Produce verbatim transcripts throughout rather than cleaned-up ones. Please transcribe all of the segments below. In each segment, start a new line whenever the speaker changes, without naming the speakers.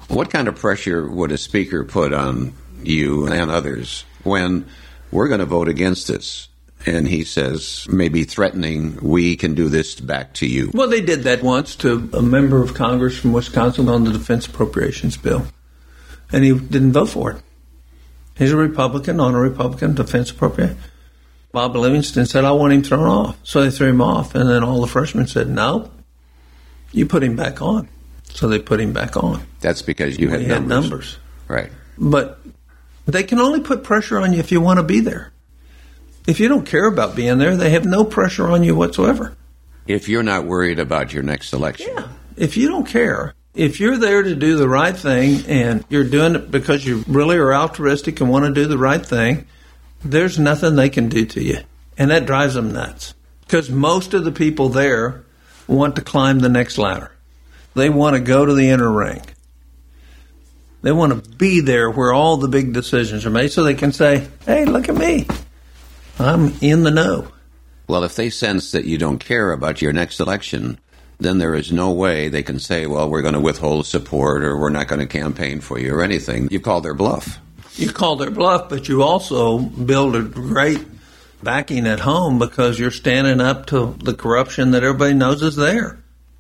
What kind of pressure would a speaker put on you and others when we're going to vote against this? And he says, maybe threatening, we can do this back to you.
Well, they did that once to a member of Congress from Wisconsin on the Defense Appropriations Bill. And he didn't vote for it. He's a Republican on a Republican Defense Appropriation. Bob Livingston said, I want him thrown off. So they threw him off. And then all the freshmen said, no, you put him back on. So they put him back on.
That's because you had,
we
numbers.
had numbers.
Right.
But they can only put pressure on you if you want to be there. If you don't care about being there, they have no pressure on you whatsoever.
If you're not worried about your next election.
Yeah. If you don't care, if you're there to do the right thing and you're doing it because you really are altruistic and want to do the right thing, there's nothing they can do to you. And that drives them nuts. Because most of the people there want to climb the next ladder. They want to go to the inner ring. They want to be there where all the big decisions are made so they can say, hey, look at me. I'm in the know.
Well, if they sense that you don't care about your next election, then there is no way they can say, well, we're going to withhold support or we're not going to campaign for you or anything. You call their bluff.
You call their bluff, but you also build a great backing at home because you're standing up to the corruption that everybody knows is there.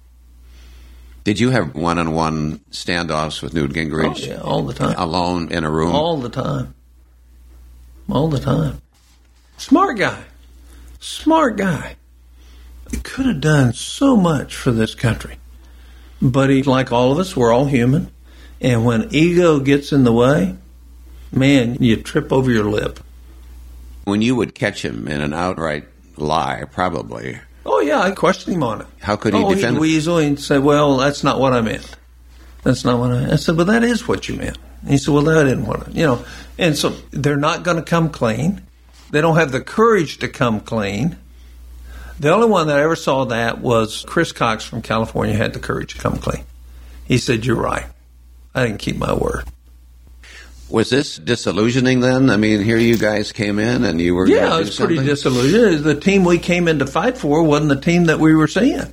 Did you have one-on-one standoffs with Newt Gingrich?
Oh, yeah, all the time.
Alone in a room?
All the time. All the time. Smart guy. Smart guy. He could have done so much for this country. But he, like all of us, we're all human. And when ego gets in the way, man, you trip over your lip.
When you would catch him in an outright lie, probably.
Oh, yeah, I questioned him on it.
How could he
oh,
defend
he'd weasel and say, well, that's not what I meant. That's not what I meant. I said, well, that is what you meant. And he said, well, that isn't what I, you know. And so they're not going to come clean. They don't have the courage to come clean. The only one that I ever saw that was Chris Cox from California had the courage to come clean. He said, you're right. I didn't keep my word.
Was this disillusioning then? I mean, here you guys came in and you were
yeah,
going to do
it was pretty
something?
disillusioning. The team we came in to fight for wasn't the team that we were seeing.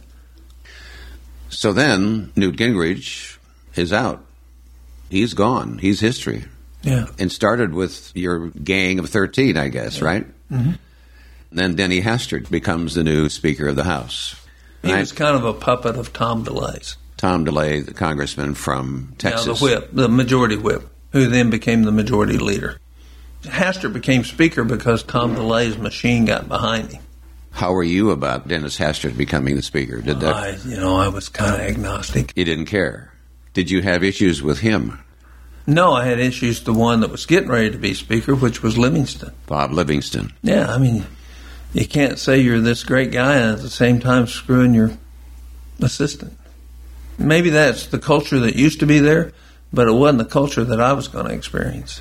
So then Newt Gingrich is out. He's gone. He's history.
Yeah.
And started with your gang of thirteen, I guess, yeah. right?
Mm-hmm.
Then Denny Hastert becomes the new Speaker of the House.
He
and
was kind of a puppet of Tom DeLay's.
Tom DeLay, the congressman from Texas.
Now the whip, the majority whip, who then became the majority leader. Hastert became Speaker because Tom DeLay's machine got behind him.
How were you about Dennis Hastert becoming the Speaker? Did that?
I, you know, I was kind of agnostic.
You didn't care. Did you have issues with him?
No, I had issues with the one that was getting ready to be Speaker, which was Livingston.
Bob Livingston.
Yeah, I mean, you can't say you're this great guy and at the same time screwing your assistant. Maybe that's the culture that used to be there, but it wasn't the culture that I was going to experience.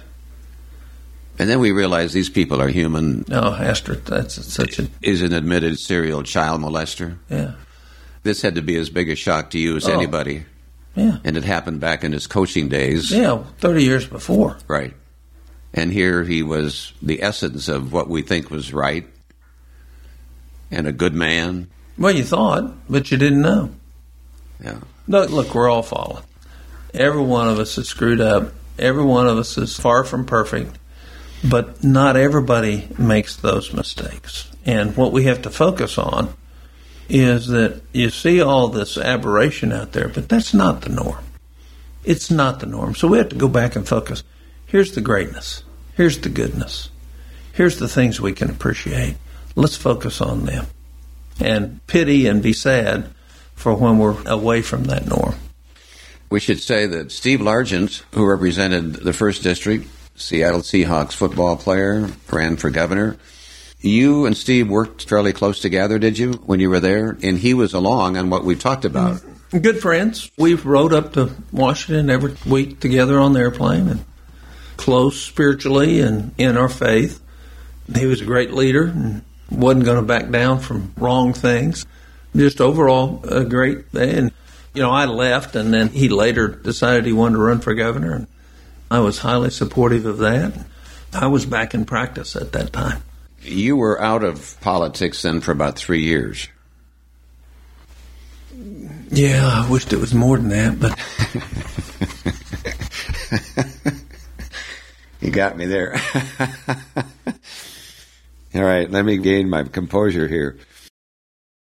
And then we realized these people are human.
No, Hastert, that's such a...
Is an admitted serial child molester.
Yeah.
This had to be as big a shock to you as
oh.
anybody.
Yeah.
And it happened back in his coaching days.
Yeah, thirty years before.
Right. And here he was the essence of what we think was right and a good man.
Well, you thought, but you didn't know.
Yeah.
Look, look, we're all fallen. Every one of us is screwed up. Every one of us is far from perfect. But not everybody makes those mistakes. And what we have to focus on is that you see all this aberration out there, but that's not the norm. It's not the norm. So we have to go back and focus. Here's the greatness. Here's the goodness. Here's the things we can appreciate. Let's focus on them. And pity and be sad for when we're away from that norm.
We should say that Steve Largent, who represented the first District, Seattle Seahawks football player, ran for governor. You and Steve worked fairly close together, did you, when you were there? And he was along on what we talked about.
Good friends. We rode up to Washington every week together on the airplane, and close spiritually and in our faith. He was a great leader and wasn't going to back down from wrong things. Just overall a great and you know, I left, and then he later decided he wanted to run for governor, and I was highly supportive of that. I was back in practice at that time.
You were out of politics then for about three years.
Yeah, I wished it was more than that, but
You got me there. All right, let me gain my composure here.